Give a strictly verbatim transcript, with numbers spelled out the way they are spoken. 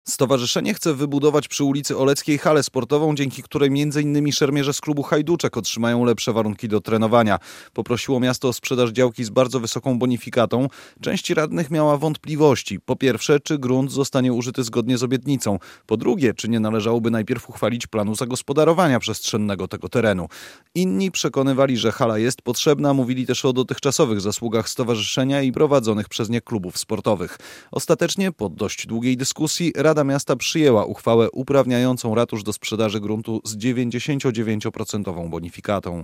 Stowarzyszenie chce wybudować przy ulicy Oleckiej halę sportową, dzięki której między innymi szermierze z klubu Hajduczek otrzymają lepsze warunki do trenowania. Poprosiło miasto o sprzedaż działki z bardzo wysoką bonifikatą. Część radnych miała wątpliwości. Po pierwsze, czy grunt zostanie użyty zgodnie z obietnicą. Po drugie, czy nie należałoby najpierw uchwalić planu zagospodarowania przestrzennego tego terenu. Inni przekonywali, że hala jest potrzebna, mówili też o dotychczasowych zasługach stowarzyszenia i prowadzonych przez nie klubów sportowych. Ostatecznie, po dość długiej dyskusji, Rada Miasta przyjęła uchwałę uprawniającą ratusz do sprzedaży gruntu z dziewięćdziesięciodziewięcioprocentową bonifikatą.